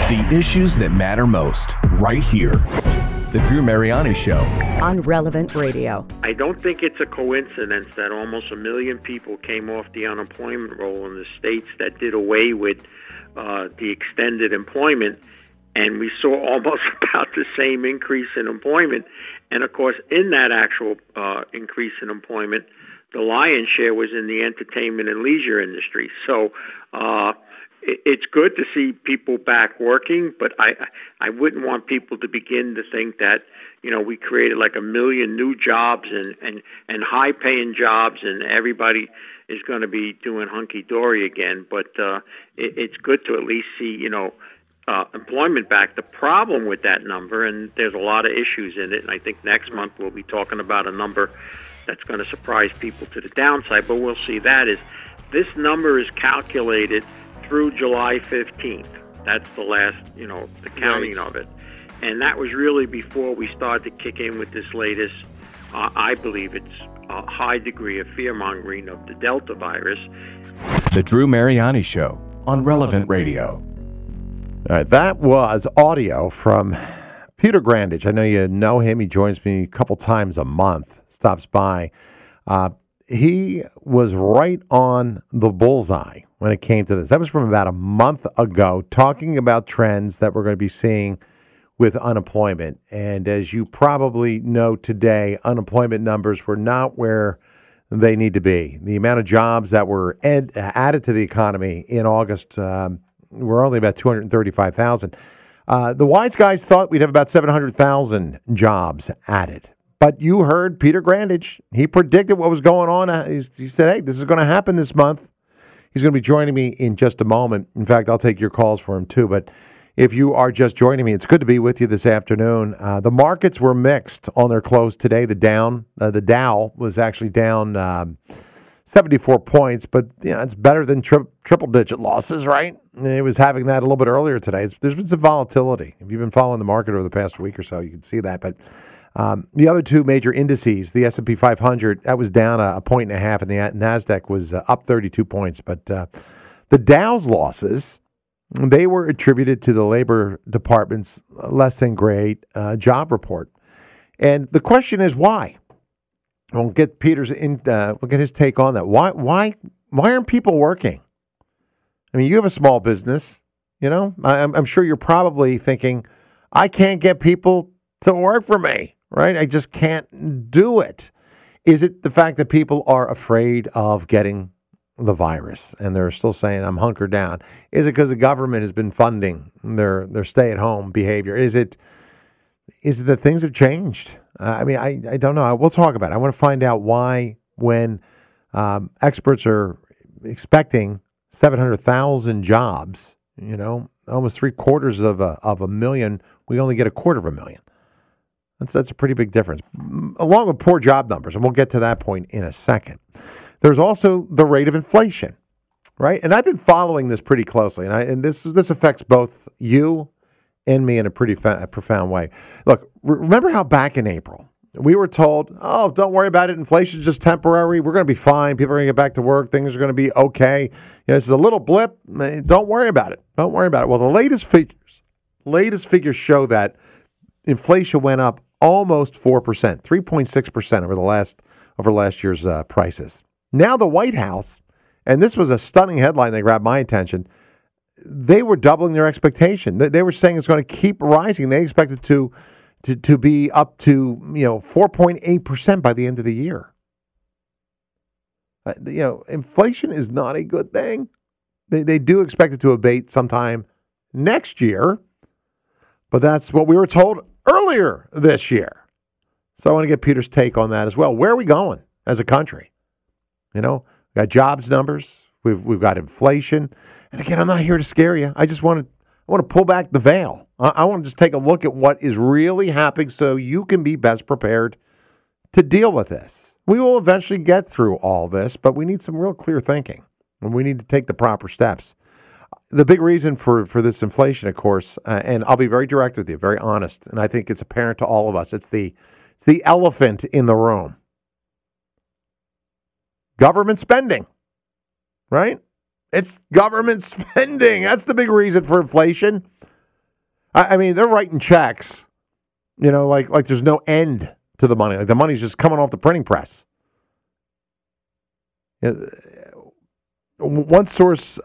The issues that matter most, right here. The Drew Mariani Show. On Relevant Radio. I don't think it's a coincidence that almost 1 million people came off the unemployment roll in the states that did away with the extended employment, and we saw almost about the same increase in employment. And, of course, in that actual increase in employment, the lion's share was in the entertainment and leisure industry. So it's good to see people back working, but I wouldn't want people to begin to think that, you know, we created like 1 million new jobs and high-paying jobs and everybody is going to be doing hunky-dory again. But it's good to at least see, you know, employment back. The problem with that number, and there's a lot of issues in it, and I think next month we'll be talking about a number that's going to surprise people to the downside, but we'll see, that is this number is calculated through July 15th. That's the last, you know, the counting of it. And that was really before we started to kick in with this latest, I believe it's a high degree of fear-mongering of the Delta virus. The Drew Mariani Show on Relevant Radio. All right, that was audio from Peter Grandage. I know you know him. He joins me a couple times a month, stops by. He was right on the bullseye when it came to this. That was from about a month ago, talking about trends that we're going to be seeing with unemployment. And as you probably know today, unemployment numbers were not where they need to be. The amount of jobs that were added to the economy in August were only about 235,000. The wise guys thought we'd have about 700,000 jobs added. But you heard Peter Grandage. He predicted what was going on. He said, hey, this is going to happen this month. He's going to be joining me in just a moment. In fact, I'll take your calls for him too. But if you are just joining me, it's good to be with you this afternoon. The markets were mixed on their close today. The Dow was actually down 74 points, but it's better than triple-digit losses, right? It was having that a little bit earlier today. There's been some volatility. If you've been following the market over the past week or so, you can see that. But the other two major indices, the S&P 500, that was down a 1.5, and the NASDAQ was up 32 points. But the Dow's losses, they were attributed to the Labor Department's less than great job report. And the question is why? We'll get we'll get his take on that. Why aren't people working? I mean, you have a small business, you know. I'm sure you're probably thinking, I can't get people to work for me, right? I just can't do it. Is it the fact that people are afraid of getting the virus and they're still saying, I'm hunkered down? Is it because the government has been funding their stay-at-home behavior? Is it that things have changed? I don't know. We'll talk about it. I want to find out why, when experts are expecting 700,000 jobs, you know, almost 750,000 of a million, we only get 250,000. That's a pretty big difference, along with poor job numbers, and we'll get to that point in a second. There's also the rate of inflation, right? And I've been following this pretty closely, and this affects both you and me in a pretty profound way. Look, remember how back in April we were told, oh, don't worry about it. Inflation's just temporary. We're going to be fine. People are going to get back to work. Things are going to be okay. You know, this is a little blip. Don't worry about it. Don't worry about it. Well, the latest figures show that inflation went up almost 4%, 3.6% over last year's prices. Now the White House, and this was a stunning headline that grabbed my attention, they were doubling their expectation. They were saying it's going to keep rising. They expected to be up to 4.8% by the end of the year. Inflation is not a good thing. They do expect it to abate sometime next year, but that's what we were told earlier this year. So I want to get Peter's take on that as well. Where are we going as a country? You know, we got jobs numbers. We've got inflation. And again, I'm not here to scare you. I want to pull back the veil. I want to just take a look at what is really happening so you can be best prepared to deal with this. We will eventually get through all this, but we need some real clear thinking, and we need to take the proper steps. The big reason for this inflation, of course, and I'll be very direct with you, very honest, and I think it's apparent to all of us, it's the elephant in the room. Government spending, right? It's government spending. That's the big reason for inflation. I mean, they're writing checks, like there's no end to the money. Like the money's just coming off the printing press. One source,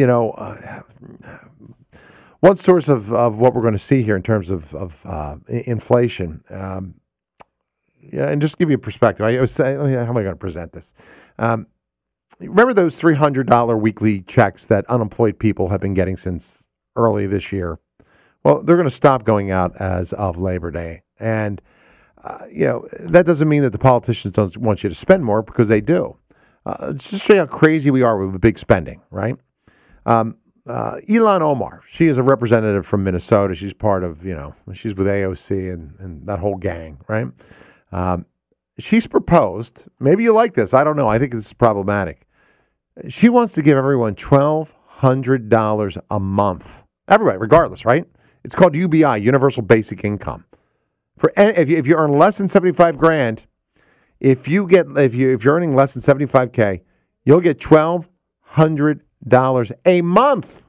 one source of what we're going to see here in terms of inflation, and just give you a perspective. I was saying, how am I going to present this? Remember those $300 weekly checks that unemployed people have been getting since early this year? Well, they're going to stop going out as of Labor Day. And, that doesn't mean that the politicians don't want you to spend more, because they do. Just to show you how crazy we are with big spending, right? Ilhan Omar, she is a representative from Minnesota. She's part of, she's with AOC and that whole gang, right? She's proposed, maybe you like this, I don't know, I think this is problematic. She wants to give everyone $1,200 a month. Everybody, regardless, right? It's called UBI, Universal Basic Income. If you earn less than $75,000, if you're earning less than $75K, you'll get $1,200 a month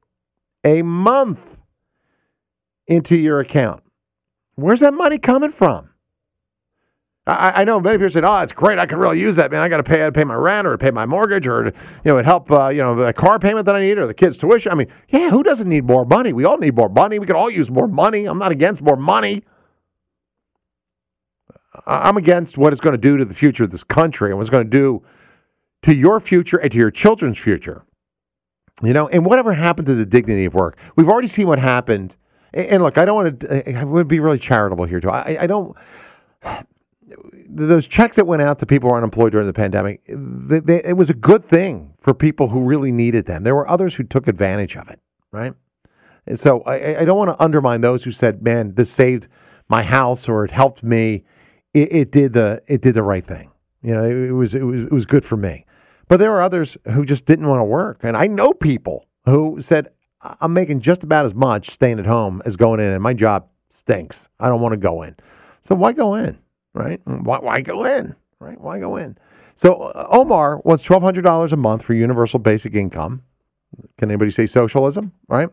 into your account. Where's that money coming from? I know many people say, "Oh, it's great. I could really use that, man. I got to pay my rent, or to pay my mortgage, or it help the car payment that I need, or the kids' tuition." I mean, yeah, who doesn't need more money? We all need more money. We can all use more money. I'm not against more money. I'm against what it's going to do to the future of this country and what it's going to do to your future and to your children's future. And whatever happened to the dignity of work? We've already seen what happened. And look, I don't want to. I would be really charitable here too. I don't. Those checks that went out to people who were unemployed during the pandemic, it was a good thing for people who really needed them. There were others who took advantage of it, right? And so I don't want to undermine those who said, "Man, this saved my house," or "It helped me." It did the right thing. It was good for me. But there were others who just didn't want to work, and I know people who said, "I'm making just about as much staying at home as going in, and my job stinks. I don't want to go in." So why go in? Right? Why go in? Right? Why go in? So Omar wants $1,200 a month for universal basic income. Can anybody say socialism? Right?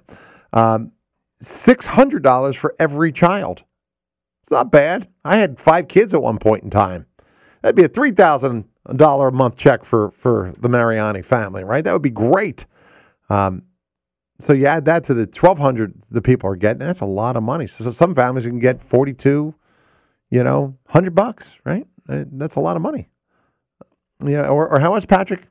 $600 for every child. It's not bad. I had 5 kids at one point in time. That'd be a $3,000 a month check for the Mariani family, right? That would be great. So you add that to the $1,200 the people are getting. That's a lot of money. So some families can get $42. $100, right? That's a lot of money. Yeah, or how much, Patrick?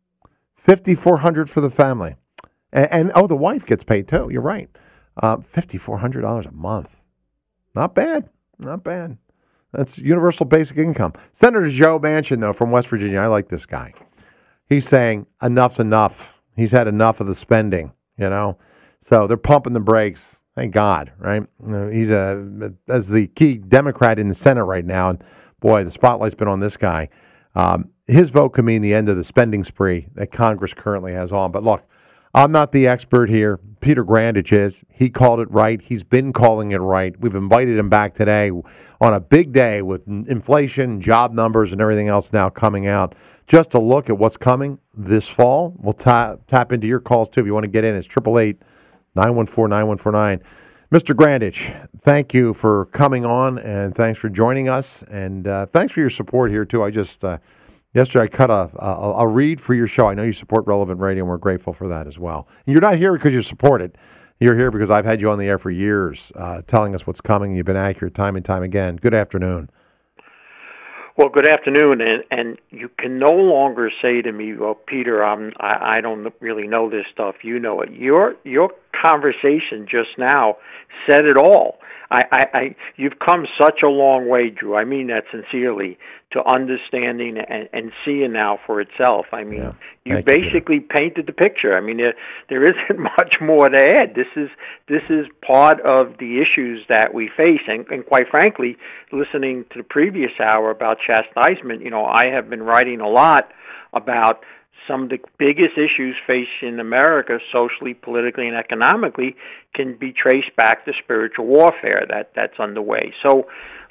$5,400 for the family, and the wife gets paid too. You're right, $5,400 a month. Not bad, not bad. That's universal basic income. Senator Joe Manchin, though, from West Virginia, I like this guy. He's saying enough's enough. He's had enough of the spending. So they're pumping the brakes. Thank God, right? He's as the key Democrat in the Senate right now, and boy, the spotlight's been on this guy. His vote could mean the end of the spending spree that Congress currently has on. But look, I'm not the expert here. Peter Grandich is. He called it right. He's been calling it right. We've invited him back today on a big day with inflation, job numbers, and everything else now coming out, just to look at what's coming this fall. We'll tap into your calls, too. If you want to get in, it's 888-914-9149. Mr. Grandich, thank you for coming on, and thanks for joining us, and thanks for your support here, too. I just, yesterday I cut a read for your show. I know you support Relevant Radio, and we're grateful for that as well. And you're not here because you support it. You're here because I've had you on the air for years telling us what's coming. You've been accurate time and time again. Good afternoon. Well, good afternoon, and you can no longer say to me, "Well, Peter, I don't really know this stuff. You know it." Your conversation just now said it all. You've come such a long way, Drew. I mean that sincerely, to understanding and seeing now for itself. I mean, you basically painted the picture. I mean, there isn't much more to add. This is part of the issues that we face, and quite frankly, listening to the previous hour about chastisement, I have been writing a lot about some of the biggest issues facing America, socially, politically, and economically, can be traced back to spiritual warfare that's underway. So,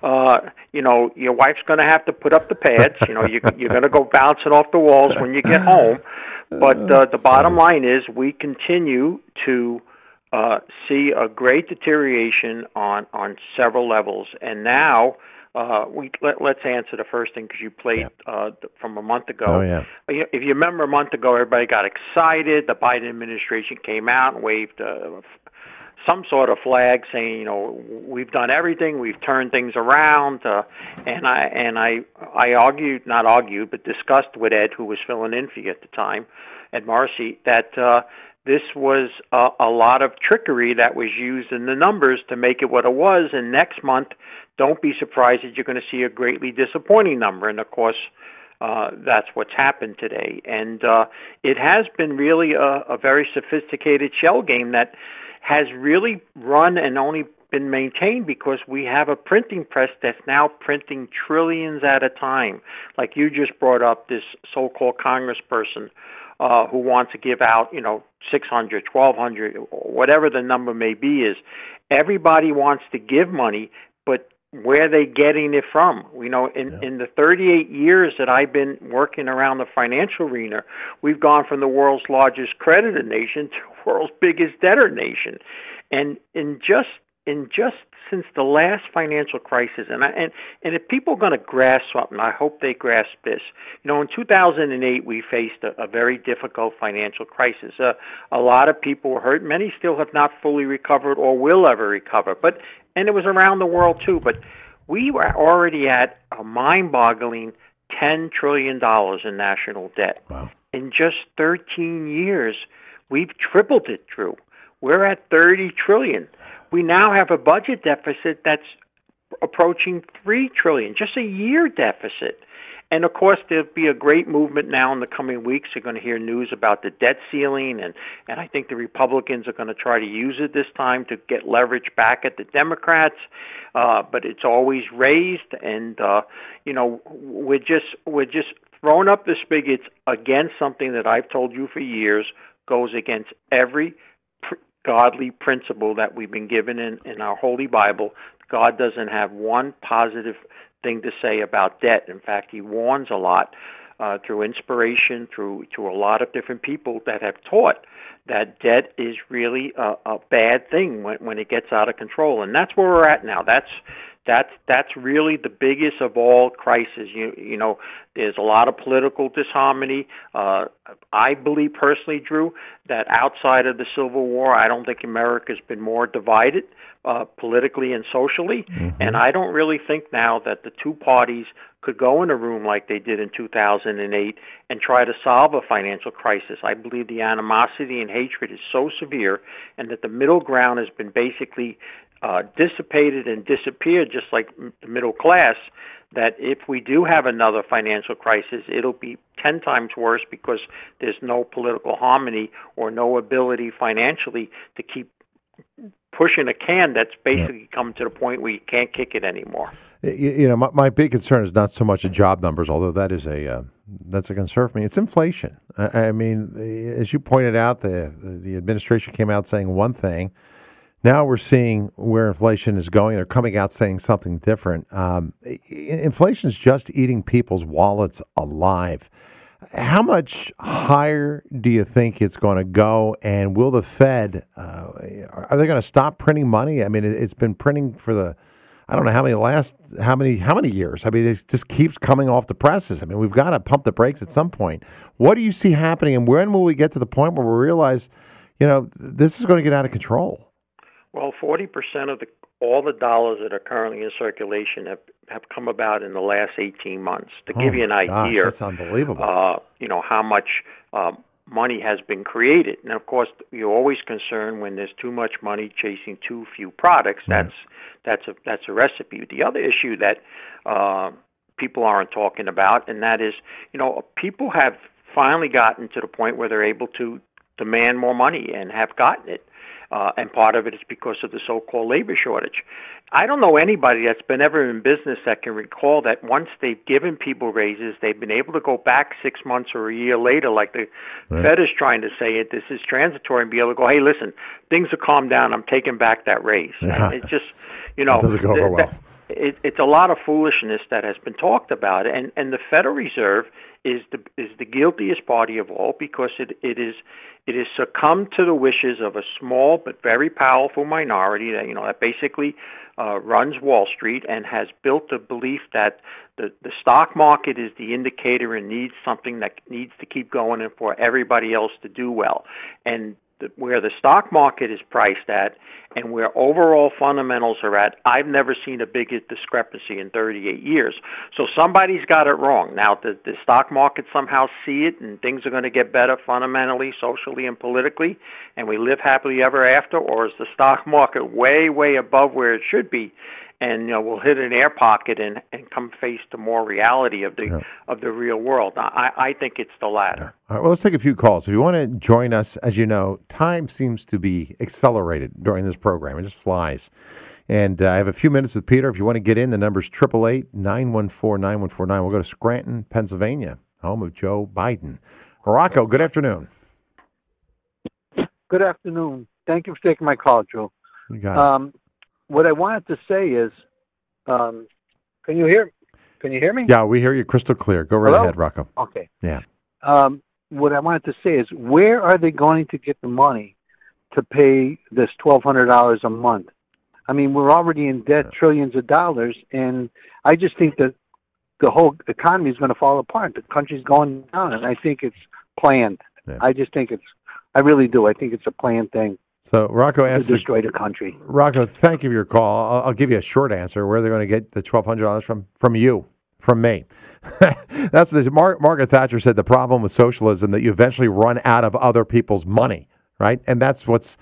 your wife's going to have to put up the pads. You're going to go bouncing off the walls when you get home. But the bottom line is we continue to see a great deterioration on several levels. And now, let's answer the first thing because you played from a month ago. Oh, yeah. If you remember a month ago, everybody got excited. The Biden administration came out and waved some sort of flag saying, we've done everything, we've turned things around. And I discussed with Ed, who was filling in for you at the time, Ed Marcy, that this was a lot of trickery that was used in the numbers to make it what it was. And next month, don't be surprised that you're going to see a greatly disappointing number. And, of course, that's what's happened today. And it has been really a very sophisticated shell game that has really run and only been maintained because we have a printing press that's now printing trillions at a time. Like you just brought up this so-called congressperson who wants to give out, 600, 1,200, whatever the number may be is. Everybody wants to give money, but where are they getting it from? In the 38 years that I've been working around the financial arena, we've gone from the world's largest creditor nation to the world's biggest debtor nation. And in just since the last financial crisis, and if people are going to grasp something, I hope they grasp this. In 2008, we faced a very difficult financial crisis. A lot of people were hurt. Many still have not fully recovered or will ever recover. And it was around the world too. But we were already at a mind-boggling $10 trillion in national debt. Wow. In just 13 years, we've tripled it, Drew. We're at $30 trillion. We now have a budget deficit that's approaching $3 trillion, just a year deficit. And, of course, there'll be a great movement now in the coming weeks. You're going to hear news about the debt ceiling, and I think the Republicans are going to try to use it this time to get leverage back at the Democrats. But it's always raised, and, we're just throwing up the spigots against something that I've told you for years goes against every godly principle that we've been given in our Holy Bible. God doesn't have one positive thing to say about debt. In fact, he warns a lot through inspiration, through a lot of different people that have taught that debt is really a bad thing when it gets out of control. And that's where we're at now. That's really the biggest of all crises. There's a lot of political disharmony. I believe personally, Drew, that outside of the Civil War, I don't think America's been more divided politically and socially. Mm-hmm. And I don't really think now that the two parties could go in a room like they did in 2008 and try to solve a financial crisis. I believe the animosity and hatred is so severe, and that the middle ground has been basically dissipated and disappeared, just like the middle class, that if we do have another financial crisis, it'll be 10 times worse because there's no political harmony or no ability financially to keep pushing a can that's basically come to the point where you can't kick it anymore. My big concern is not so much the job numbers, although that is that's a concern for me. It's inflation. I mean, as you pointed out, the administration came out saying one thing. Now we're seeing where inflation is going. They're coming out saying something different. Inflation is just eating people's wallets alive. How much higher do you think it's going to go? And will the Fed, are they going to stop printing money? I mean, it's been printing for I don't know how many years. I mean, it just keeps coming off the presses. I mean, we've got to pump the brakes at some point. What do you see happening, and when will we get to the point where we realize, this is going to get out of control? Well, 40% of all the dollars that are currently in circulation have come about in the last 18 months. To give you an idea, that's unbelievable. How much money has been created. And of course, you're always concerned when there's too much money chasing too few products. That's a recipe. The other issue that people aren't talking about, and that is, people have finally gotten to the point where they're able to demand more money and have gotten it. And part of it is because of the so-called labor shortage. I don't know anybody that's been ever in business that can recall that once they've given people raises, they've been able to go back 6 months or a year later, like the Fed is trying to say it, this is transitory, and be able to go, hey, listen, things have calmed down, I'm taking back that raise. Yeah. It's just, it doesn't go over well. it's a lot of foolishness that has been talked about, and the Federal Reserve is the guiltiest party of all, because it is succumbed to the wishes of a small but very powerful minority that basically runs Wall Street and has built a belief that the stock market is the indicator and needs something that needs to keep going and for everybody else to do well. And where the stock market is priced at and where overall fundamentals are at, I've never seen a bigger discrepancy in 38 years. So somebody's got it wrong. Now, the stock market somehow see it and things are going to get better fundamentally, socially, and politically, and we live happily ever after, or is the stock market way, way above where it should be? And we'll hit an air pocket and come face to more reality of the real world. I think it's the latter. All right, well, let's take a few calls. If you want to join us, as you know, time seems to be accelerated during this program. It just flies. And I have a few minutes with Peter. If you want to get in, the number's 888-914-9149. We'll go to Scranton, Pennsylvania, home of Joe Biden. Rocco, good afternoon. Good afternoon. Thank you for taking my call, Joe. You got it. What I wanted to say is, can you hear me? Yeah, we hear you crystal clear. Go right ahead, Rocco. Okay. Yeah. What I wanted to say is, where are they going to get the money to pay this $1,200 a month? I mean, we're already in debt, trillions of dollars, and I just think that the whole economy is going to fall apart. The country's going down, and I think it's planned. Yeah. I really do. I think it's a planned thing. So Rocco asked to destroy the country. Rocco, thank you for your call. I'll give you a short answer. Where they're going to get the $1,200 from you, from me. That's Margaret Thatcher said. The problem with socialism that you eventually run out of other people's money, right? And that's what's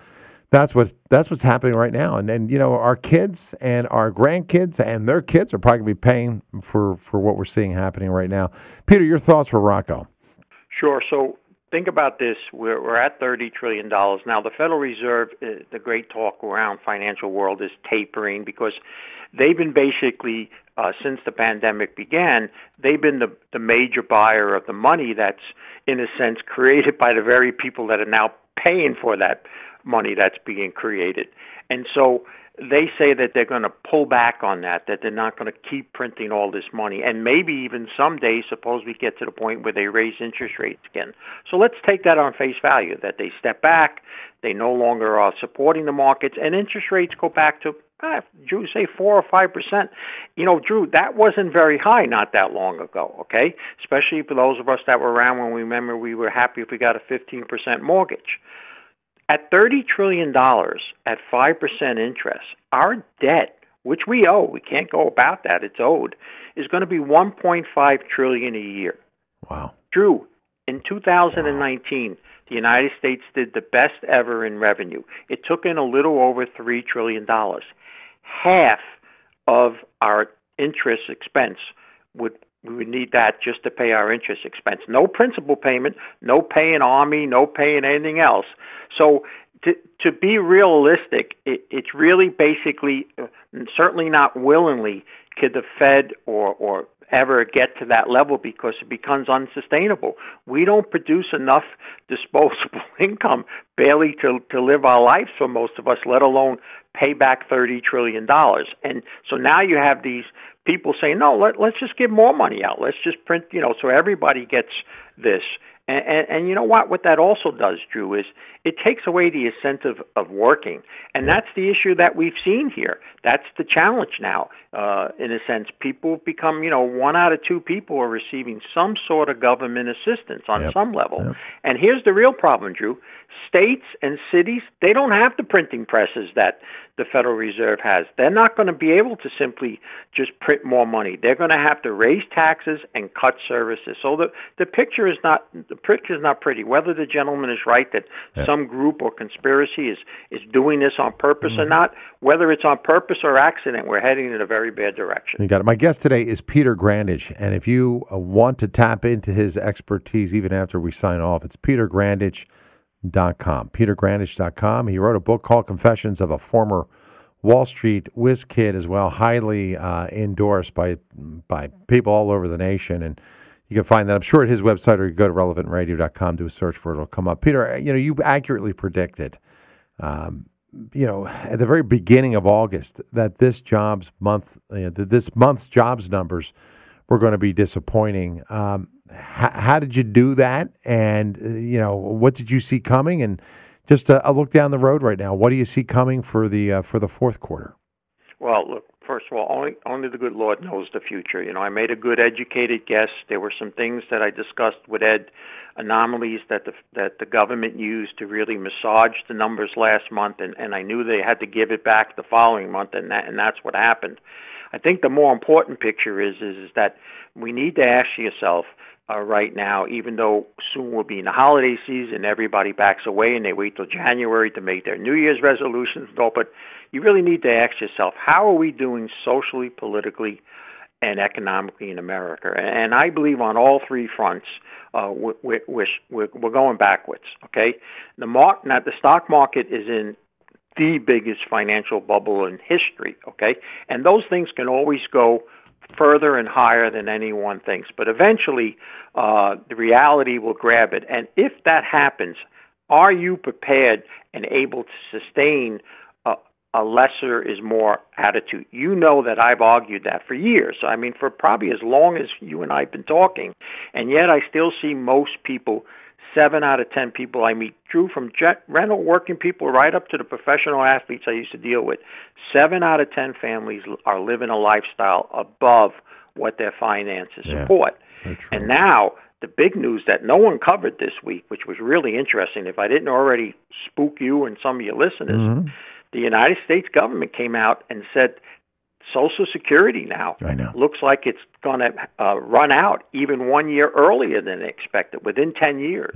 happening right now. And our kids and our grandkids and their kids are probably going to be paying for what we're seeing happening right now. Peter, your thoughts for Rocco? Sure. So think about this. We're at $30 trillion. Now, the Federal Reserve, the great talk around financial world is tapering, because they've been basically, since the pandemic began, they've been the major buyer of the money that's, in a sense, created by the very people that are now paying for that money that's being created. And so they say that they're going to pull back on that they're not going to keep printing all this money. And maybe even someday, suppose we get to the point where they raise interest rates again. So let's take that on face value, that they step back, they no longer are supporting the markets, and interest rates go back to, Drew, say 4 or 5%. Drew, that wasn't very high not that long ago, okay? Especially for those of us that were around when we remember we were happy if we got a 15% mortgage. At $30 trillion at 5% interest, our debt, which we owe, we can't go about that, it's owed, is going to be $1.5 trillion a year. Wow. Drew, in 2019, the United States did the best ever in revenue. It took in a little over $3 trillion. Half of our interest expense we would need that just to pay our interest expense. No principal payment, no paying Army, no paying anything else. So to be realistic, it's really basically, certainly not willingly, could the Fed or ever get to that level, because it becomes unsustainable. We don't produce enough disposable income barely to live our lives for most of us, let alone pay back $30 trillion. And so now you have these people saying, no, let's just give more money out. Let's just print, so everybody gets this. And you know what that also does, Drew, is it takes away the incentive of working. And that's the issue that we've seen here. That's the challenge now. In a sense, people become, 1 out of 2 people are receiving some sort of government assistance on some level. Yep. And here's the real problem, Drew. States and cities, they don't have the printing presses that the Federal Reserve has. They're not going to be able to simply just print more money. They're going to have to raise taxes and cut services. So the picture is not pretty. Whether the gentleman is right that some group or conspiracy is doing this on purpose or not, whether it's on purpose or accident, we're heading in a very bad direction. You got it. My guest today is Peter Grandage, and if you want to tap into his expertise even after we sign off, it's petergrandage.com. petergrandage.com. He wrote a book called Confessions of a Former Wall Street Whiz Kid as well, highly endorsed by people all over the nation. And you can find that, I'm sure, at his website, or you go to relevantradio.com, do a search for it, it'll come up. Peter, you accurately predicted at the very beginning of August, that this month's jobs numbers were going to be disappointing. How did you do that? And, what did you see coming? And just a look down the road right now, what do you see coming for the fourth quarter? Well, look, first of all, only the good Lord knows the future. I made a good educated guess. There were some things that I discussed with Ed, anomalies that the government used to really massage the numbers last month, and I knew they had to give it back the following month, and that's what happened. I think the more important picture is that we need to ask yourself right now, even though soon we'll be in the holiday season, everybody backs away and they wait till January to make their New Year's resolutions. But you really need to ask yourself, how are we doing socially, politically, and economically in America? And I believe on all three fronts, we're going backwards. Okay, the stock market is in the biggest financial bubble in history. Okay, and those things can always go further and higher than anyone thinks, but eventually the reality will grab it. And if that happens, are you prepared and able to sustain a lesser is more attitude? You know that I've argued that for years. I mean, for probably as long as you and I have been talking, and yet I still see most people, 7 out of 10 people I meet, Drew, from rental working people right up to the professional athletes I used to deal with, 7 out of 10 families are living a lifestyle above what their finances support. So true. And now the big news that no one covered this week, which was really interesting, if I didn't already spook you and some of your listeners, the United States government came out and said Social Security now looks like it's going to run out even 1 year earlier than expected, within 10 years.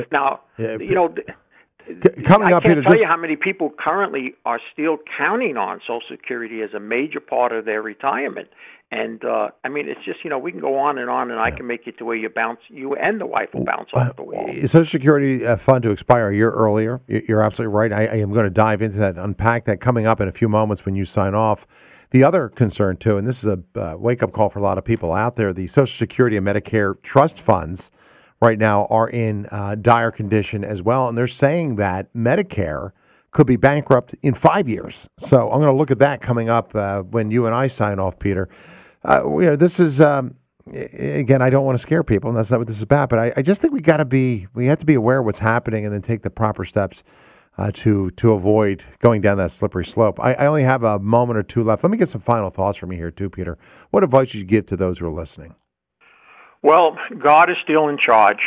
Coming up, I can't Peter, tell you how many people currently are still counting on Social Security as a major part of their retirement. And, it's just, we can go on, and I can make it to where you and the wife will bounce off the wall. Social Security fund to expire a year earlier. You're absolutely right. I am going to dive into that, unpack that coming up in a few moments when you sign off. The other concern, too, and this is a wake-up call for a lot of people out there, the Social Security and Medicare trust funds right now are in dire condition as well, and they're saying that Medicare could be bankrupt in 5 years. So I'm going to look at that coming up when you and I sign off, Peter. This is, again, I don't want to scare people, and that's not what this is about, but I just think we have to be aware of what's happening and then take the proper steps to avoid going down that slippery slope. I only have a moment or two left. Let me get some final thoughts from you here too, Peter. What advice would you give to those who are listening? Well, God is still in charge.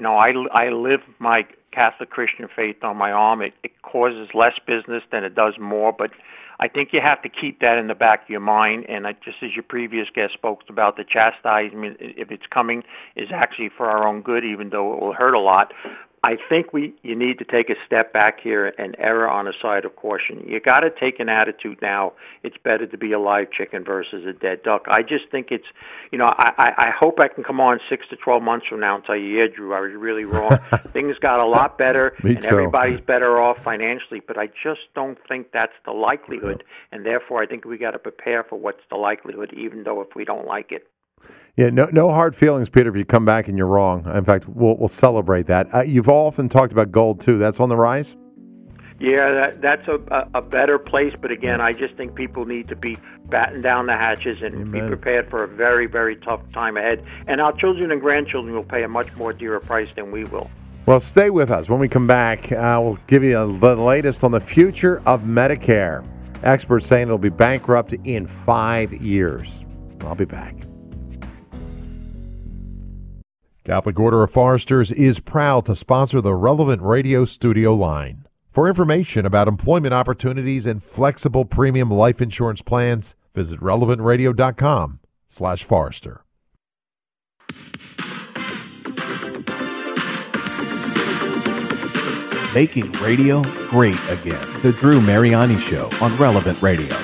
I live my Catholic Christian faith on my arm. It causes less business than it does more, but I think you have to keep that in the back of your mind. And just as your previous guest spoke about, the chastisement, if it's coming, is actually for our own good, even though it will hurt a lot. I think you need to take a step back here and err on the side of caution. You got to take an attitude now. It's better to be a live chicken versus a dead duck. I just think it's, I hope I can come on 6 to 12 months from now and tell you, yeah, Drew, I was really wrong. Things got a lot better, and everybody's better off financially. But I just don't think that's the likelihood, and therefore I think we got to prepare for what's the likelihood, even though if we don't like it. Yeah, no hard feelings, Peter, if you come back and you're wrong. In fact, we'll celebrate that. You've often talked about gold, too. That's on the rise? Yeah, that's a better place. But again, I just think people need to be batten down the hatches and be prepared for a very, very tough time ahead. And our children and grandchildren will pay a much more dearer price than we will. Well, stay with us. When we come back, we'll give you the latest on the future of Medicare. Experts saying it'll be bankrupt in 5 years. I'll be back. Catholic Order of Foresters is proud to sponsor the Relevant Radio studio line. For information about employment opportunities and flexible premium life insurance plans, visit relevantradio.com/Forester. Making radio great again. The Drew Mariani Show on Relevant Radio.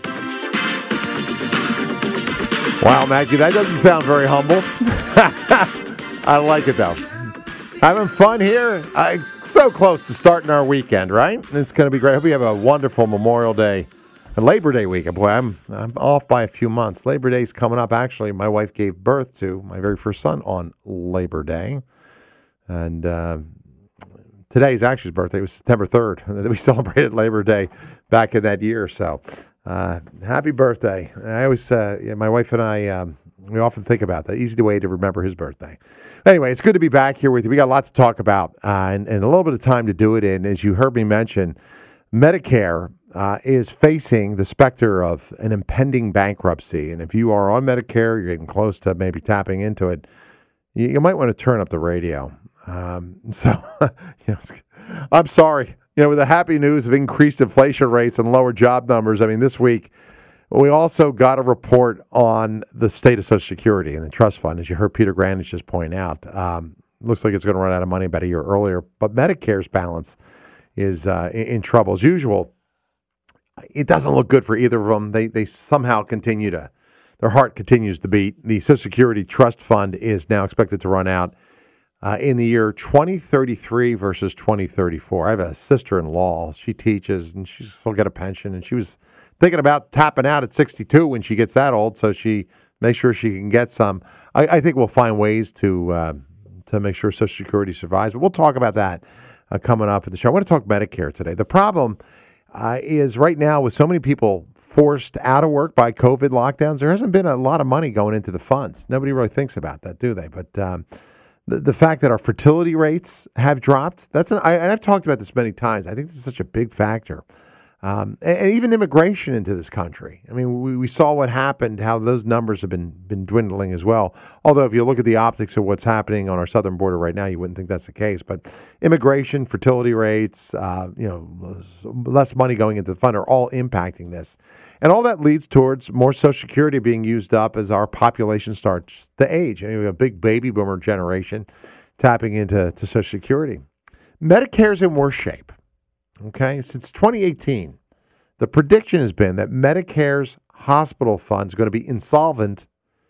Wow, Maggie, that doesn't sound very humble. I like it, though. Having fun here. So close to starting our weekend, right? It's going to be great. I hope you have a wonderful Memorial Day and Labor Day weekend. Boy, I'm off by a few months. Labor Day's coming up. Actually, my wife gave birth to my very first son on Labor Day. And today's actually his birthday. It was September 3rd. We celebrated Labor Day back in that year. So happy birthday. I always, my wife and I, we often think about that. Easy way to remember his birthday. Anyway, it's good to be back here with you. We got a lot to talk about and a little bit of time to do it in. As you heard me mention, Medicare is facing the specter of an impending bankruptcy. And if you are on Medicare, you're getting close to maybe tapping into it, you might want to turn up the radio. I'm sorry. With the happy news of increased inflation rates and lower job numbers, this week, we also got a report on the state of Social Security and the trust fund, as you heard Peter Grandage just point out. Looks like it's going to run out of money about a year earlier, but Medicare's balance is in trouble. As usual, it doesn't look good for either of them. They somehow their heart continues to beat. The Social Security Trust Fund is now expected to run out in the year 2033 versus 2034. I have a sister-in-law. She teaches, and she'll get a pension, and she was thinking about tapping out at 62 when she gets that old, so she makes sure she can get some. I think we'll find ways to make sure Social Security survives, but we'll talk about that coming up at the show. I want to talk Medicare today. The problem is right now with so many people forced out of work by COVID lockdowns, there hasn't been a lot of money going into the funds. Nobody really thinks about that, do they? But the fact that our fertility rates have dropped, I've talked about this many times. I think this is such a big factor. And even immigration into this country. We saw what happened, how those numbers have been dwindling as well. Although if you look at the optics of what's happening on our southern border right now, you wouldn't think that's the case. But immigration, fertility rates, less money going into the fund are all impacting this. And all that leads towards more Social Security being used up as our population starts to age. We have a big baby boomer generation tapping into Social Security. Medicare's in worse shape. Okay, since 2018, the prediction has been that Medicare's hospital fund is going to be insolvent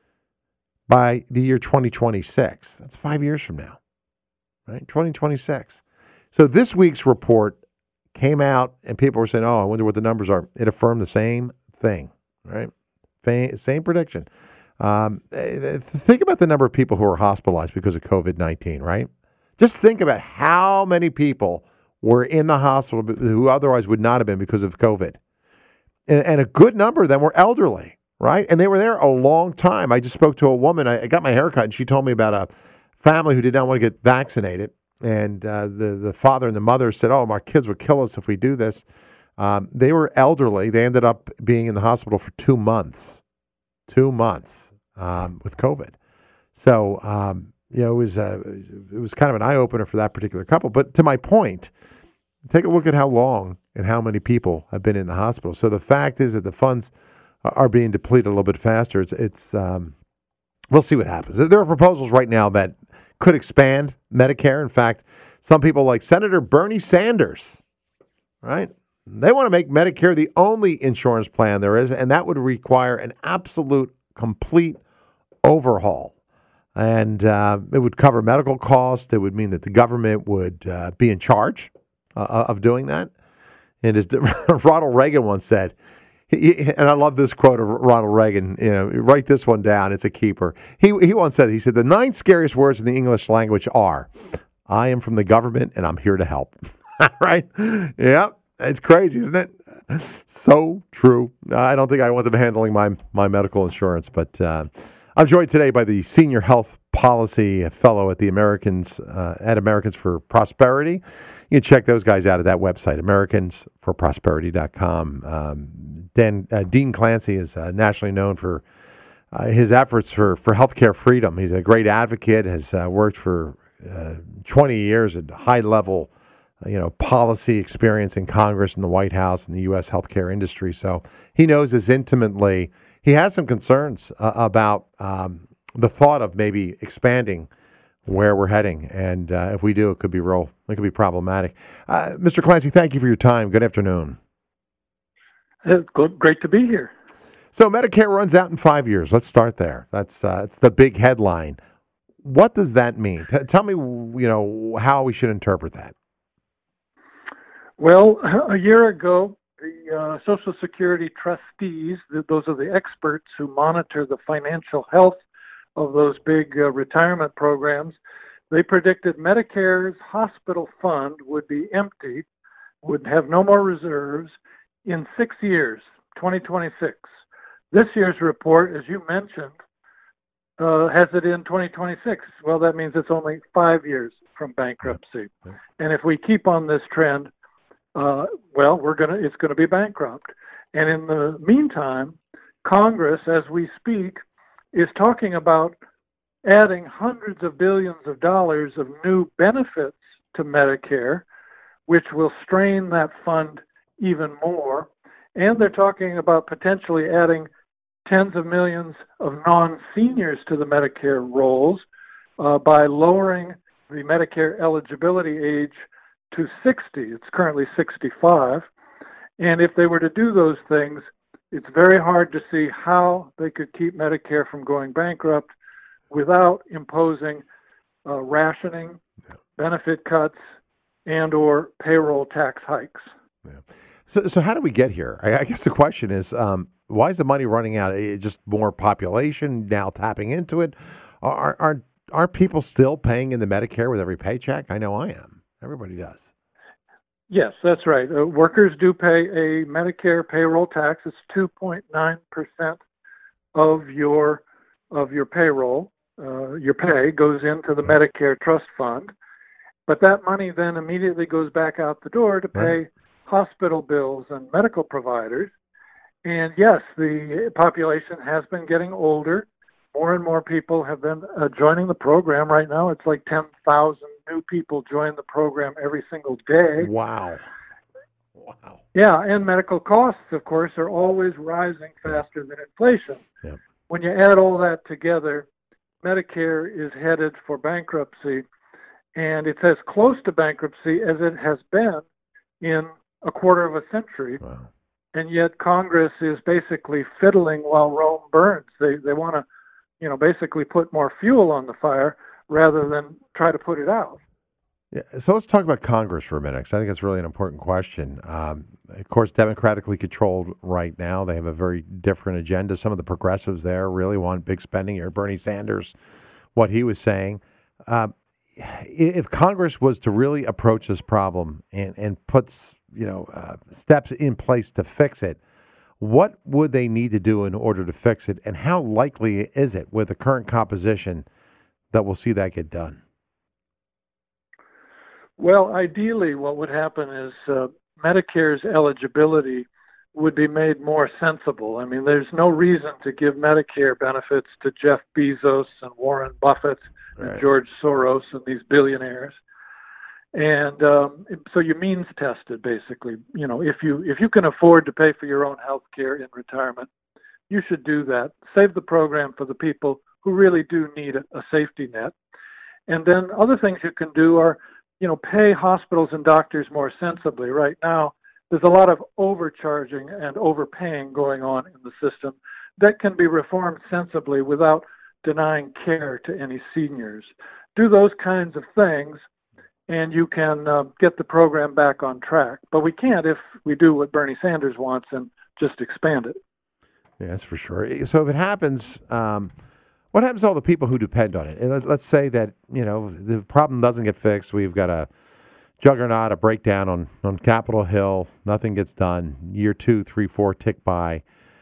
by the year 2026. That's 5 years from now, right? 2026. So this week's report came out, and people were saying, "Oh, I wonder what the numbers are." It affirmed the same thing, right? Same prediction. Think about the number of people who are hospitalized because of COVID-19, right? Just think about how many people were in the hospital who otherwise would not have been because of COVID. And a good number of them were elderly, right? And they were there a long time. I just spoke to a woman. I got my hair cut, and she told me about a family who did not want to get vaccinated. And the father and the mother said, "Oh, our kids would kill us if we do this." They were elderly. They ended up being in the hospital for 2 months. 2 months with COVID. So, it was kind of an eye-opener for that particular couple. But to my point, take a look at how long and how many people have been in the hospital. So the fact is that the funds are being depleted a little bit faster. We'll see what happens. There are proposals right now that could expand Medicare. In fact, some people like Senator Bernie Sanders, right? They want to make Medicare the only insurance plan there is, and that would require an absolute, complete overhaul. And it would cover medical costs. It would mean that the government would be in charge of doing that. And as Ronald Reagan once said, and I love this quote of Ronald Reagan, write this one down, it's a keeper. He once said, the 9 scariest words in the English language are, "I am from the government and I'm here to help." Right? Yeah, it's crazy, isn't it? So true. I don't think I want them handling my medical insurance, but I'm joined today by the Senior Health Policy Fellow at the Americans for Prosperity. You can check those guys out at that website, AmericansForProsperity.com. Dean Clancy is nationally known for his efforts for healthcare freedom. He's a great advocate, has worked for 20 years at high level, policy experience in Congress and the White House and the U.S. healthcare industry. So he knows this intimately. He has some concerns about the thought of maybe expanding where we're heading, and if we do, it could be problematic. Mr. Clancy, thank you for your time. Good afternoon. Great to be here. So Medicare runs out in 5 years. Let's start there. That's it's the big headline. What does that mean? Tell me, how we should interpret that. Well, a year ago, the Social Security trustees, those are the experts who monitor the financial health of those big retirement programs, They predicted Medicare's hospital fund would be empty, would have no more reserves in 6 years, 2026. This year's report, as you mentioned, has it in 2026. Well, that means it's only 5 years from bankruptcy. And if we keep on this trend, it's going to be bankrupt. And in the meantime, Congress, as we speak, is talking about adding hundreds of billions of dollars of new benefits to Medicare, which will strain that fund even more. And they're talking about potentially adding tens of millions of non-seniors to the Medicare rolls by lowering the Medicare eligibility age to 60. It's currently 65. And if they were to do those things, it's very hard to see how they could keep Medicare from going bankrupt without imposing rationing, benefit cuts, and or payroll tax hikes. Yeah. So how do we get here? I guess the question is, why is the money running out? Just more population now tapping into it? Are people still paying into Medicare with every paycheck? I know I am. Everybody does. Yes, that's right. Workers do pay a Medicare payroll tax. It's 2.9% of your payroll. Your pay goes into the Medicare trust fund, but that money then immediately goes back out the door to pay hospital bills and medical providers. And yes, the population has been getting older. More and more people have been joining the program. Right now, it's like 10,000 new people join the program every single day. Wow. Yeah, and medical costs, of course, are always rising faster than inflation. Yep. When you add all that together, Medicare is headed for bankruptcy, and it's as close to bankruptcy as it has been in a quarter of a century. Wow. And yet Congress is basically fiddling while Rome burns. They want to, basically put more fuel on the fire rather than try to put it out. Yeah, so let's talk about Congress for a minute, because I think it's really an important question. Of course, democratically controlled right now. They have a very different agenda. Some of the progressives there really want big spending. You heard Bernie Sanders, what he was saying. If Congress was to really approach this problem and puts steps in place to fix it, what would they need to do in order to fix it, and how likely is it with the current composition that we'll see that get done? Well, ideally, what would happen is Medicare's eligibility would be made more sensible. I mean, there's no reason to give Medicare benefits to Jeff Bezos and Warren Buffett and George Soros and these billionaires. And so you means tested, basically. If you can afford to pay for your own health care in retirement, you should do that. Save the program for the people who really do need a safety net. And then other things you can do are, pay hospitals and doctors more sensibly. Right now, there's a lot of overcharging and overpaying going on in the system that can be reformed sensibly without denying care to any seniors. Do those kinds of things, and you can get the program back on track. But we can't if we do what Bernie Sanders wants and just expand it. Yeah, that's for sure. So if it happens, what happens to all the people who depend on it? And let's say that, the problem doesn't get fixed. We've got a juggernaut, a breakdown on Capitol Hill. Nothing gets done. Year 2, 3, 4 tick by.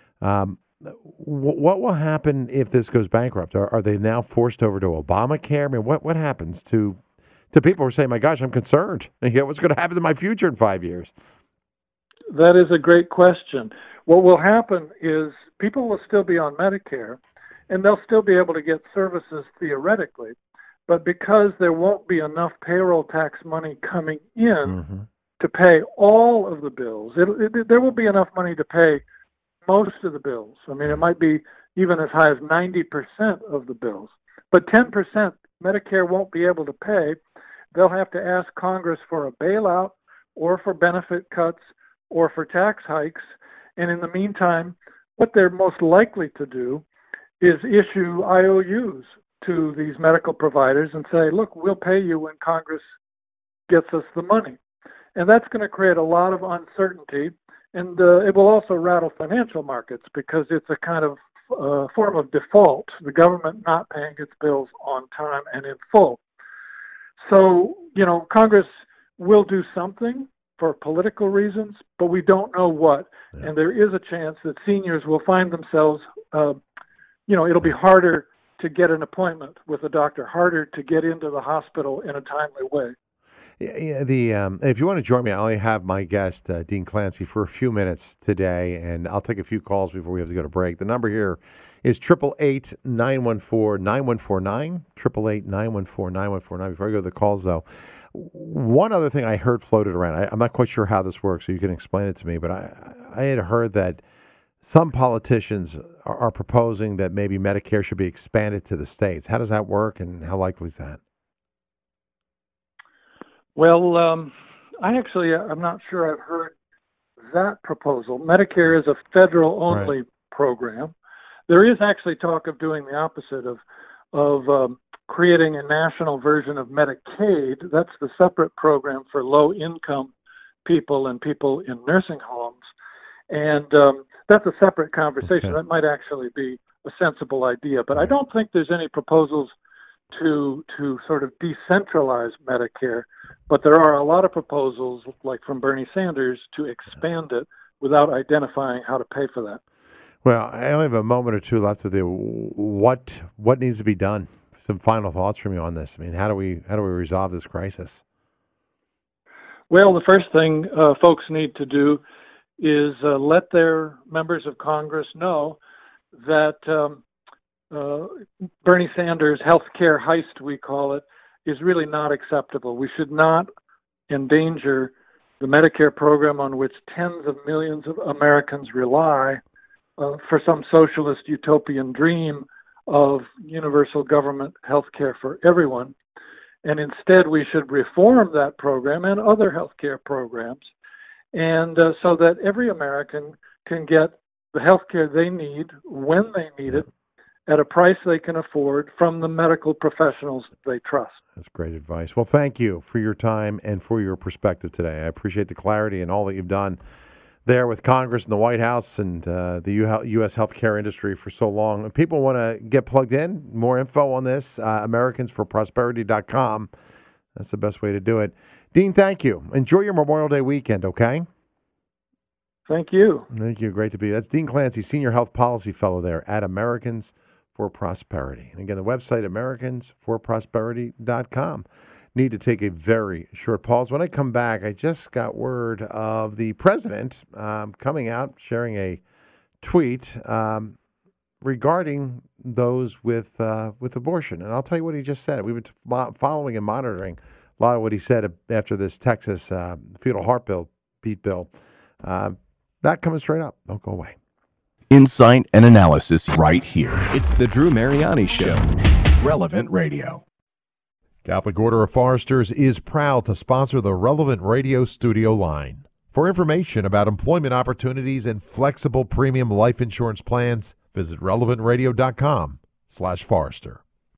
What will happen if this goes bankrupt? Are they now forced over to Obamacare? I mean, what happens to people who are saying, my gosh, I'm concerned. What's going to happen to my future in 5 years? That is a great question. What will happen is people will still be on Medicare, and they'll still be able to get services theoretically. But because there won't be enough payroll tax money coming in to pay all of the bills, there will be enough money to pay most of the bills. I mean, it might be even as high as 90% of the bills. But 10% Medicare won't be able to pay. They'll have to ask Congress for a bailout or for benefit cuts or for tax hikes. And in the meantime, what they're most likely to do is issue IOUs to these medical providers and say, look, we'll pay you when Congress gets us the money. And that's going to create a lot of uncertainty, and it will also rattle financial markets because it's a kind of form of default, the government not paying its bills on time and in full. So, Congress will do something for political reasons, but we don't know what. Yeah. And there is a chance that seniors will find themselves, it'll be harder to get an appointment with a doctor, harder to get into the hospital in a timely way. Yeah, if you want to join me, I only have my guest, Dean Clancy, for a few minutes today, and I'll take a few calls before we have to go to break. The number here is 888-914-9149, 888-914-9149. Before I go to the calls, though, one other thing I heard floated around, I'm not quite sure how this works, so you can explain it to me, but I had heard that some politicians are proposing that maybe Medicare should be expanded to the states. How does that work, and how likely is that? Well, I'm not sure I've heard that proposal. Medicare is a federal-only program. There is actually talk of doing the opposite, of creating a national version of Medicaid. That's the separate program for low-income people and people in nursing homes. And that's a separate conversation. Okay. That might actually be a sensible idea. But I don't think there's any proposals to sort of decentralize Medicare. But there are a lot of proposals, like from Bernie Sanders, to expand it without identifying how to pay for that. Well, I only have a moment or two left with you. What needs to be done? Some final thoughts from you on this. I mean, how do we resolve this crisis? Well, the first thing folks need to do is let their members of Congress know that Bernie Sanders' health care heist, we call it, is really not acceptable. We should not endanger the Medicare program on which tens of millions of Americans rely for some socialist utopian dream of universal government health care for everyone. And instead, we should reform that program and other health care programs, and so that every American can get the health care they need when they need it at a price they can afford from the medical professionals they trust. That's great advice. Well, thank you for your time and for your perspective today. I appreciate the clarity and all that you've done there with Congress and the White House and the U.S. healthcare industry for so long. If people want to get plugged in, more info on this, AmericansForProsperity.com. That's the best way to do it. Dean, thank you. Enjoy your Memorial Day weekend, okay? Thank you. Thank you. Great to be. That's Dean Clancy, Senior Health Policy Fellow there at Americans for Prosperity. And again, the website, AmericansForProsperity.com. Need to take a very short pause. When I come back, I just got word of the president coming out, sharing a tweet regarding those with abortion. And I'll tell you what he just said. We've been following and monitoring a lot of what he said after this Texas fetal heartbeat bill. That coming straight up. Don't go away. Insight and analysis right here. It's the Drew Mariani Show. Relevant Radio. Catholic Order of Foresters is proud to sponsor the Relevant Radio studio line. For information about employment opportunities and flexible premium life insurance plans, visit relevantradio.com/Forester.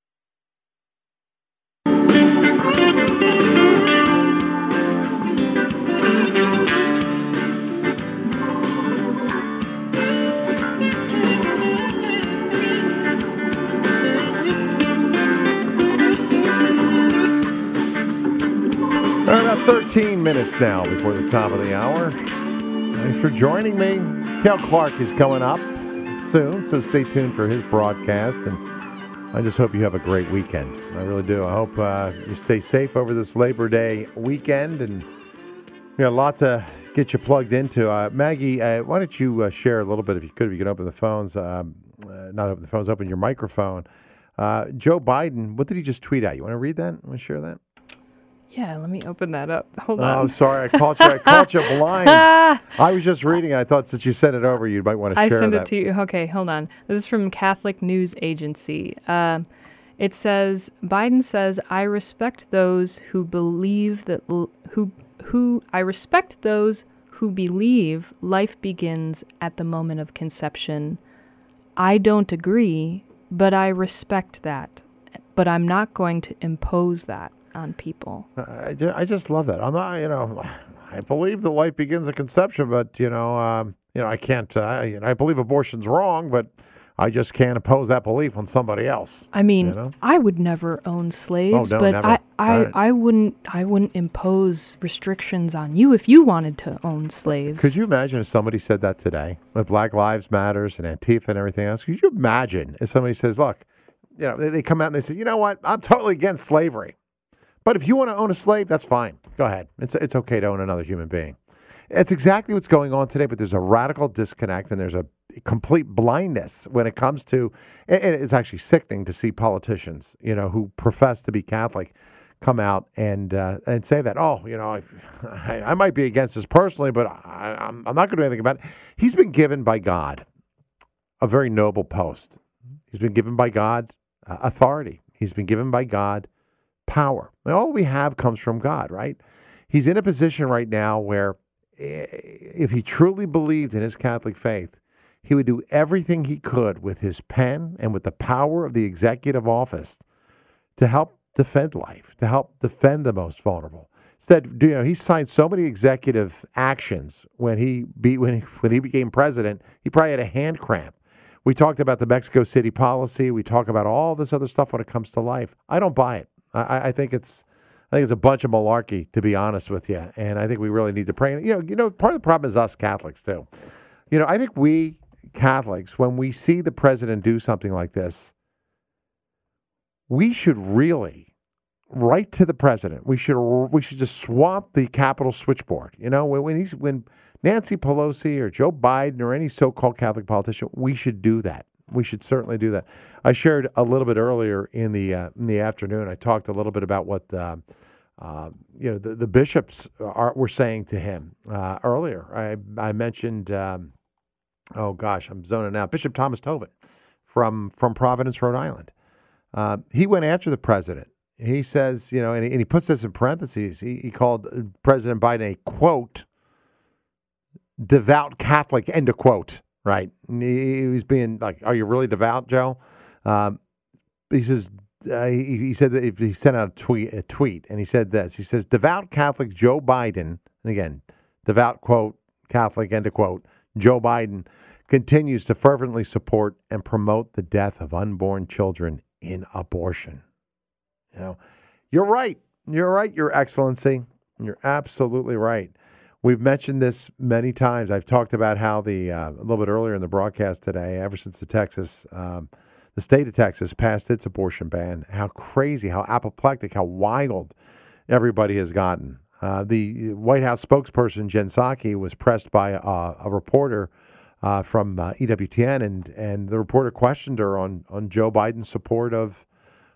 About 13 minutes now before the top of the hour. Thanks for joining me. Cal Clark is coming up soon, so stay tuned for his broadcast. And I just hope you have a great weekend. I really do. I hope you stay safe over this Labor Day weekend. And we got a lot to get you plugged into. Maggie, why don't you share a little bit, if you could open the phones, not open the phones, open your microphone. Joe Biden, what did he just tweet out? You want to read that? Want to share that? Yeah, let me open that up. Hold on. Oh, I'm sorry. I caught you blind. I was just reading it. I thought since you sent it over, you might want to share that. I sent it to you. Okay, hold on. This is from Catholic News Agency. It says, Biden says, I respect those who believe that I respect those who believe life begins at the moment of conception. I don't agree, but I respect that. But I'm not going to impose that on people. I just love that. I'm not, I believe that life begins at conception, but I can't. I believe abortion's wrong, but I just can't impose that belief on somebody else. I mean, you know? I would never own slaves, Oh, no, but never. I wouldn't impose restrictions on you if you wanted to own slaves. Could you imagine if somebody said that today with Black Lives Matters and Antifa and everything else? Could you imagine if somebody says, look, you know, they come out and they say, you know what, I'm totally against slavery. But if you want to own a slave, that's fine. Go ahead. It's okay to own another human being. It's exactly what's going on today, but there's a radical disconnect and there's a complete blindness when it comes to, and it's actually sickening to see politicians, you know, who profess to be Catholic come out and say that, oh, you know, I might be against this personally, but I'm not going to do anything about it. He's been given by God a very noble post. He's been given by God authority. He's been given by God power. And all we have comes from God, right? He's in a position right now where if he truly believed in his Catholic faith, he would do everything he could with his pen and with the power of the executive office to help defend life, to help defend the most vulnerable. Instead, you know, he signed so many executive actions when he became president. He probably had a hand cramp. We talked about the Mexico City policy. We talk about all this other stuff when it comes to life. I don't buy it. I think it's a bunch of malarkey, to be honest with you. And I think we really need to pray. You know, part of the problem is us Catholics too. You know, I think we Catholics, when we see the president do something like this, we should really write to the president. We should just swap the Capitol switchboard. You know, when Nancy Pelosi or Joe Biden or any so-called Catholic politician, we should do that. We should certainly do that. I shared a little bit earlier in the afternoon. I talked a little bit about what the bishops were saying to him earlier. I mentioned, oh gosh, I'm zoning out. Bishop Thomas Tobin from Providence, Rhode Island. He went after the president. He says, you know, and he puts this in parentheses. He called President Biden a quote devout Catholic, end of quote. Right. He was being like, are you really devout, Joe? He says, he said that if he sent out a tweet, and he said this. He says, devout Catholic Joe Biden, and again, devout quote, Catholic, end of quote, Joe Biden continues to fervently support and promote the death of unborn children in abortion. You know, you're right. You're right, Your Excellency. You're absolutely right. We've mentioned this many times. I've talked about how a little bit earlier in the broadcast today, ever since the state of Texas passed its abortion ban, how crazy, how apoplectic, how wild everybody has gotten. The White House spokesperson, Jen Psaki, was pressed by a reporter from EWTN, and the reporter questioned her on Joe Biden's support of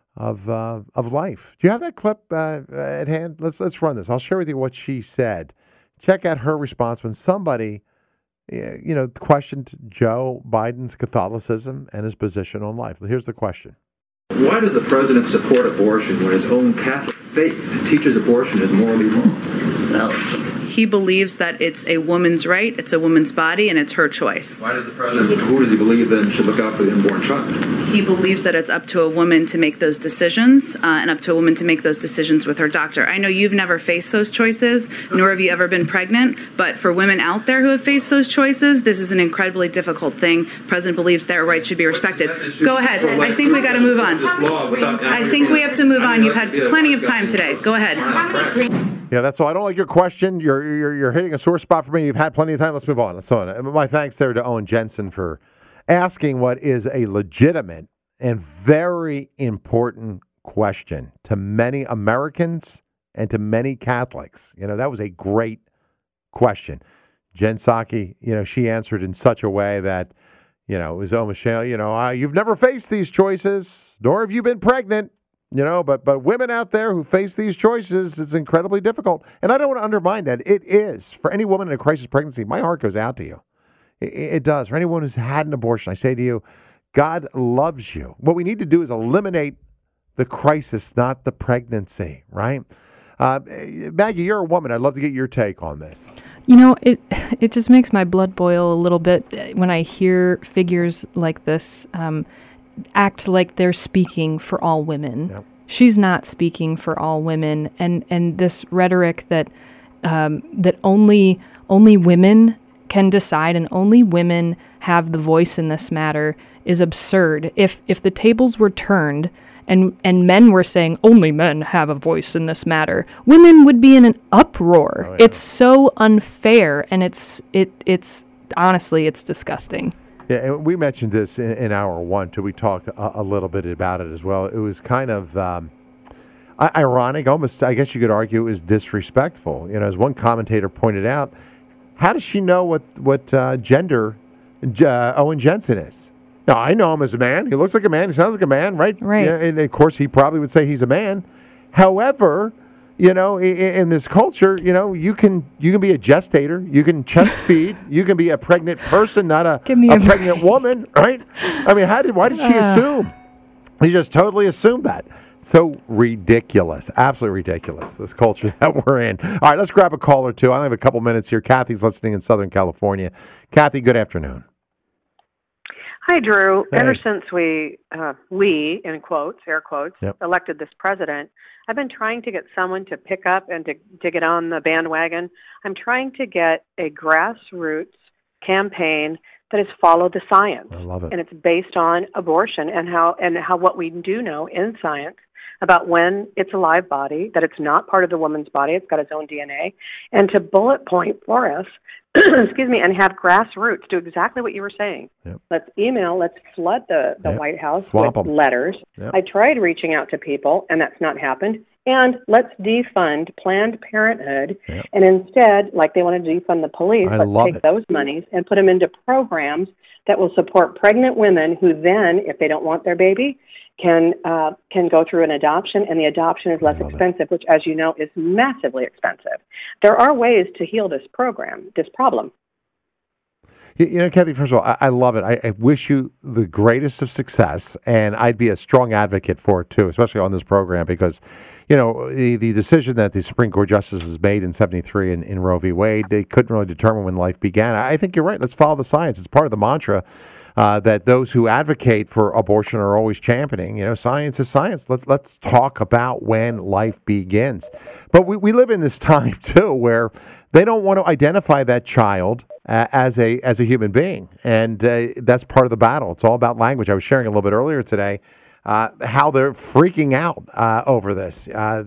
life. Do you have that clip at hand? Let's run this. I'll share with you what she said. Check out her response when somebody, questioned Joe Biden's Catholicism and his position on life. Here's the question. Why does the president support abortion when his own Catholic faith teaches abortion is morally wrong? Well, he believes that it's a woman's right, it's a woman's body, and it's her choice. Why does the president, who does he believe then should look out for the unborn child? He believes that it's up to a woman to make those decisions, and up to a woman to make those decisions with her doctor. I know you've never faced those choices, nor have you ever been pregnant, but for women out there who have faced those choices, this is an incredibly difficult thing. The president believes their rights should be respected. Go ahead. I think we got to move on. I think we have to move on. You've had plenty of time today. Go ahead. Yeah, that's all. I don't like your question. You're hitting a sore spot for me. You've had plenty of time. Let's move on. My thanks there to Owen Jensen for asking what is a legitimate and very important question to many Americans and to many Catholics. You know, that was a great question. Jen Psaki, she answered in such a way that, it was almost, you've never faced these choices, nor have you been pregnant. But women out there who face these choices, it's incredibly difficult. And I don't want to undermine that. It is. For any woman in a crisis pregnancy, my heart goes out to you. It does. For anyone who's had an abortion, I say to you, God loves you. What we need to do is eliminate the crisis, not the pregnancy, right? Maggie, you're a woman. I'd love to get your take on this. It just makes my blood boil a little bit when I hear figures like this act like they're speaking for all women. Yep. She's not speaking for all women, and this rhetoric that only women can decide and only women have the voice in this matter is absurd. If the tables were turned and men were saying only men have a voice in this matter, women would be in an uproar. Oh, yeah. It's so unfair, and it's honestly, it's disgusting. Yeah, and we mentioned this in hour one, too. We talked a little bit about it as well. It was kind of ironic, almost, I guess you could argue, it was disrespectful. You know, as one commentator pointed out, how does she know what gender Owen Jensen is? Now, I know him as a man. He looks like a man. He sounds like a man, right? Right. Yeah, and, of course, he probably would say he's a man. However, you know, in this culture, you know, you can be a gestator. You can chest feed. You can be a pregnant person, not a pregnant woman, right? I mean, why did she assume? He just totally assumed that. So ridiculous. Absolutely ridiculous, this culture that we're in. All right, let's grab a call or two. I only have a couple minutes here. Kathy's listening in Southern California. Kathy, good afternoon. Hi, Drew. Hey. Ever since we, in quotes, air quotes, elected this president, I've been trying to get someone to pick up and to get on the bandwagon. I'm trying to get a grassroots campaign that is follow the science. I love it. And it's based on abortion and how what we do know in science about when it's a live body, that it's not part of the woman's body, it's got its own DNA, and to bullet point for us, excuse me, and have grassroots do exactly what you were saying. Yep. Let's flood the White House Swamp with 'em. letters. Yep. I tried reaching out to people, and that's not happened. And let's defund Planned Parenthood, and instead, like they want to defund the police, let's take those monies and put them into programs that will support pregnant women who then, if they don't want their baby, can go through an adoption, and the adoption is less expensive, which, as you know, is massively expensive. There are ways to heal this problem. You know, Kathy, first of all, I love it. I wish you the greatest of success, and I'd be a strong advocate for it, too, especially on this program, because, you know, the decision that the Supreme Court justices made in 73 in Roe v. Wade, they couldn't really determine when life began. I think you're right. Let's follow the science. It's part of the mantra that those who advocate for abortion are always championing. You know, science is science. Let's talk about when life begins. But we live in this time, too, where they don't want to identify that child as a human being, and that's part of the battle. It's all about language. I was sharing a little bit earlier today how they're freaking out over this.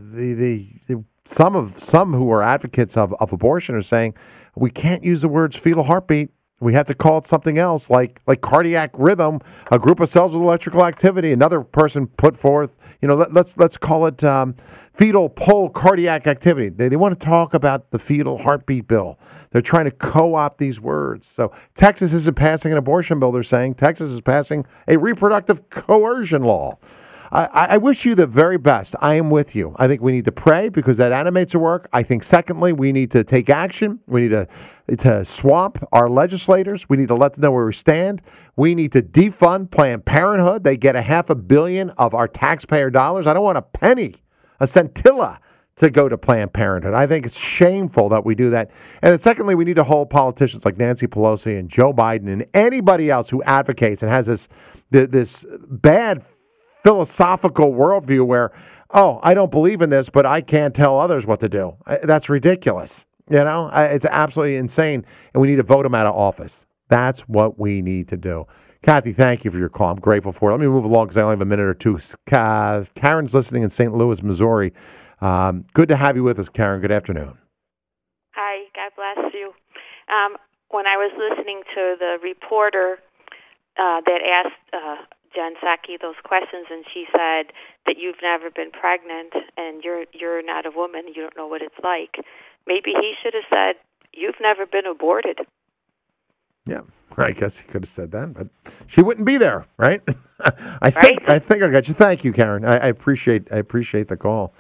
Some who are advocates of abortion are saying we can't use the words fetal heartbeat. We have to call it something else, like cardiac rhythm, a group of cells with electrical activity. Another person put forth, you know, let's call it fetal pole cardiac activity. They want to talk about the fetal heartbeat bill. They're trying to co-opt these words. So Texas isn't passing an abortion bill, they're saying. Texas is passing a reproductive coercion law. I wish you the very best. I am with you. I think we need to pray because that animates the work. I think, secondly, we need to take action. We need to swamp our legislators. We need to let them know where we stand. We need to defund Planned Parenthood. They get $500 million of our taxpayer dollars. I don't want a penny, a centilla, to go to Planned Parenthood. I think it's shameful that we do that. And then secondly, we need to hold politicians like Nancy Pelosi and Joe Biden and anybody else who advocates and has this bad philosophical worldview where, I don't believe in this, but I can't tell others what to do. That's ridiculous. You know, it's absolutely insane, and we need to vote them out of office. That's what we need to do. Kathy, thank you for your call. I'm grateful for it. Let me move along because I only have a minute or two. Karen's listening in St. Louis, Missouri. Good to have you with us, Karen. Good afternoon. Hi, God bless you. When I was listening to the reporter that asked Jen Psaki those questions, and she said that you've never been pregnant and you're not a woman, you don't know what it's like. Maybe he should have said, you've never been aborted. Yeah, I guess he could have said that, but she wouldn't be there, right? I think I got you. Thank you, Karen. I appreciate the call.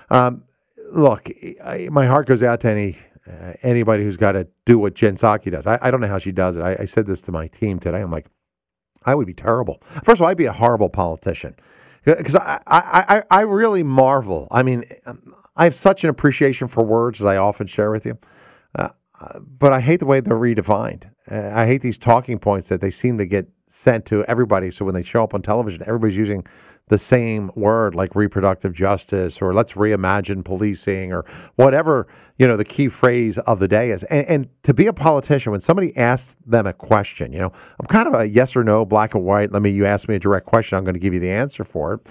Look, my heart goes out to anybody who's got to do what Jen Psaki does. I don't know how she does it. I said this to my team today. I'm like, I would be terrible. First of all, I'd be a horrible politician because I really marvel. I mean, I have such an appreciation for words, as I often share with you, but I hate the way they're redefined. I hate these talking points that they seem to get sent to everybody. So when they show up on television, everybody's using the same word like reproductive justice or let's reimagine policing or whatever, the key phrase of the day is. And to be a politician, when somebody asks them a question, I'm kind of a yes or no, black and white. You ask me a direct question, I'm going to give you the answer for it.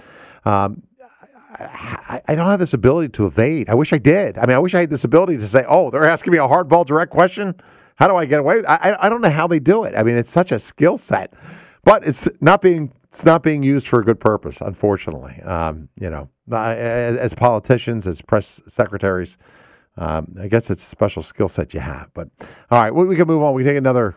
I don't have this ability to evade. I wish I did. I wish I had this ability to say, oh, they're asking me a hardball direct question. How do I get away with it? I don't know how they do it. It's such a skill set, but it's not being used for a good purpose, unfortunately. As politicians, as press secretaries, I guess it's a special skill set you have. But all right, we can move on. We can take another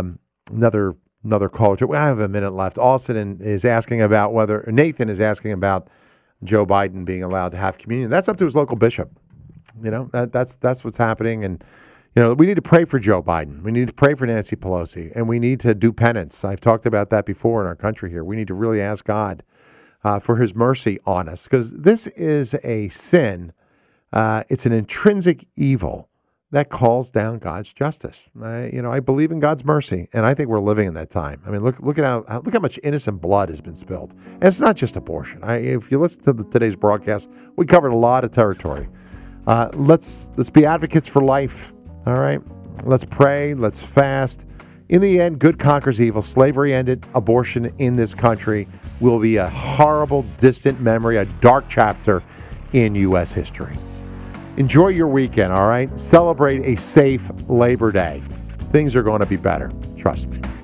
call. I have a minute left. Nathan is asking about Joe Biden being allowed to have communion. That's up to his local bishop. That's what's happening. And, we need to pray for Joe Biden. We need to pray for Nancy Pelosi. And we need to do penance. I've talked about that before in our country here. We need to really ask God for his mercy on us because this is a sin. It's an intrinsic evil that calls down God's justice. I believe in God's mercy, and I think we're living in that time. Look how much innocent blood has been spilled, and it's not just abortion. If you listen to today's broadcast, we covered a lot of territory. Let's be advocates for life. All right, let's pray. Let's fast. In the end, good conquers evil. Slavery ended. Abortion in this country will be a horrible, distant memory, a dark chapter in U.S. history. Enjoy your weekend, all right? Celebrate a safe Labor Day. Things are going to be better. Trust me.